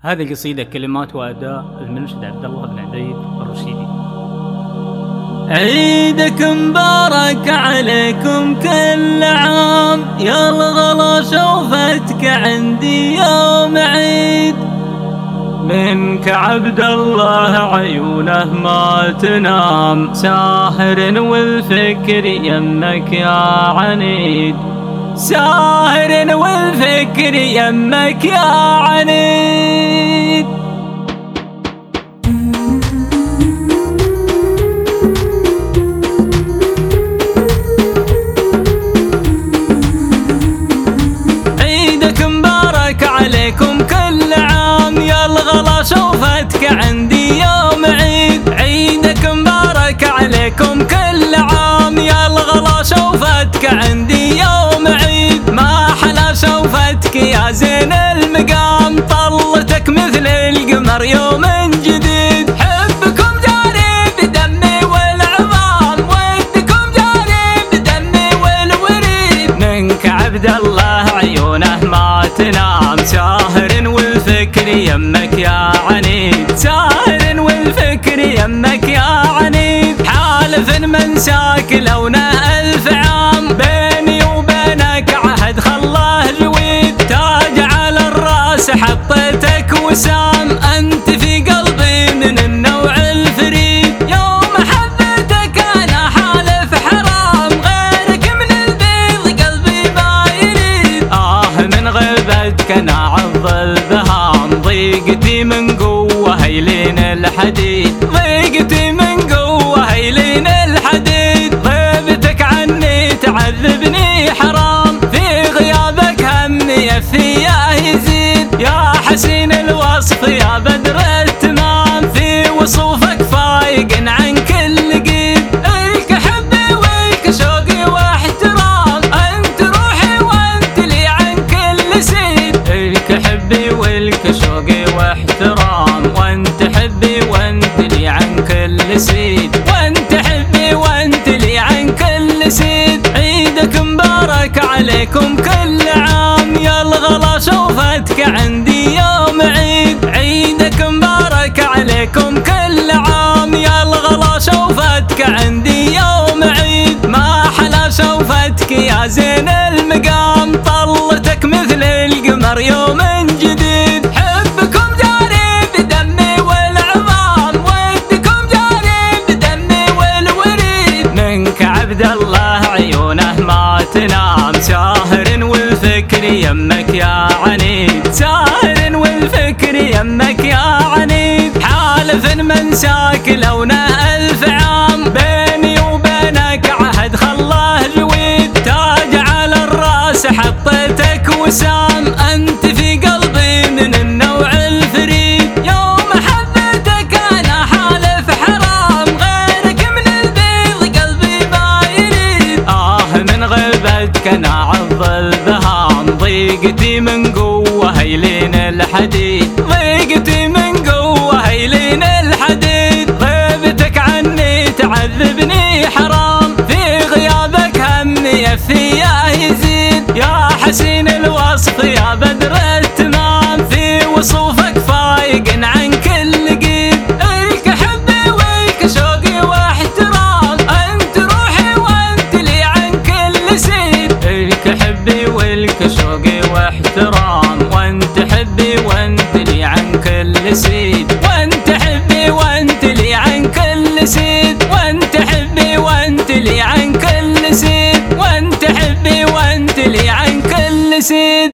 هذه القصيدة كلمات وأداء المنشد عبد الله بن عبيد الرشيدي. عيدك مبارك عليكم كل عام، يا الغلا شوفتك عندي يوم عيد. منك عبد الله عيونه ما تنام، ساهر والفكر يمك يا عنيد، ساهر والفكر يمك يا عنيد. عيدك مبارك عليكم كل عام، يا الغلا شوفتك عندي يوم عيد. عيدك مبارك عليكم كل عام، يا الغلا شوفتك عندي يوم عيد. ما حلا شوفتك يا زين المقام، طلتك مثل القمر يوم جديد. حبكم جاري بدمي والعظام، ودكم جاري بدمي والوريد. منك عبد الله عيونه ما تنام، ساهر والفكر يمك يا عنيد، ساهر والفكر يمك يا عنيد. حالف منساك لونه ألف عام، بيني وبينك عهد خلاه جويد. تاج على الراس حطيتك وسام، أنت في قلبي من النوع الفريد. يوم حبيتك أنا حالف حرام، غيرك من البيض قلبي ما يريد. من غيبتك أنا عض البهام، ضيقتي من قوة هيلين الحديد، ضيقتي من قوة هيلين الحديد. غيبتك عني تعذبني حرام، في غيابك همي فيا يزيد. يا حسين الوصف يا بدر التمام، في وصوفك فايق عن كل قيد. الك حبي والك شوقي واحترام، انت روحي وانت لي عن كل سيد. الك حبي والك شوقي واحترام، وانت حبي وانت لي عن كل سيد، وانت حبي وانت لي عن كل سيد. عيدك مبارك عليكم كل عام، يا الغلا شوفتك عندي يوم عيد. عيدك مبارك عليكم كل عام، يا الغلا شوفتك عندي يوم عيد. ما حلا شوفتك يا زين المقام، طلتك مثل القمر يوم جديد. حبكم جاري بدمي والعظام، ودكم جاري بدمي والوريد. منك عبد الله عيونه ما تنام، ساهر والفكر يمك يا عنيد، ساهر والفكر يمك يا عنيد. حالف منساك لونه ألف عام، بيني وبينك عهد خلاه جويد. تاج على الراس حطيتك وسام، أنت في قلبي من النوع الفريد. يوم حبيتك أنا حالف حرام، غيرك من البيض قلبي ما يريد. من غيبتك أنا عض البهام، ضيقتي من قوة هيلين الحديد، ضيقتي من قوة هيلين الحديد. غيبتك عني تعذبني حرام، في غيابك همي فيا يزيد. يا حسين الوصف يا بدر التمام، في وصوفك فايق عن كل قيد. الك حبي والك شوقي واحترام، انت روحي وانت لي عن كل سيد. الك حبي والك شوقي واحترام، وانت حبي وانت لي عن كل سيد، وانت حبي وانت لي عن كل سيد، وانت حبي وانت لي عن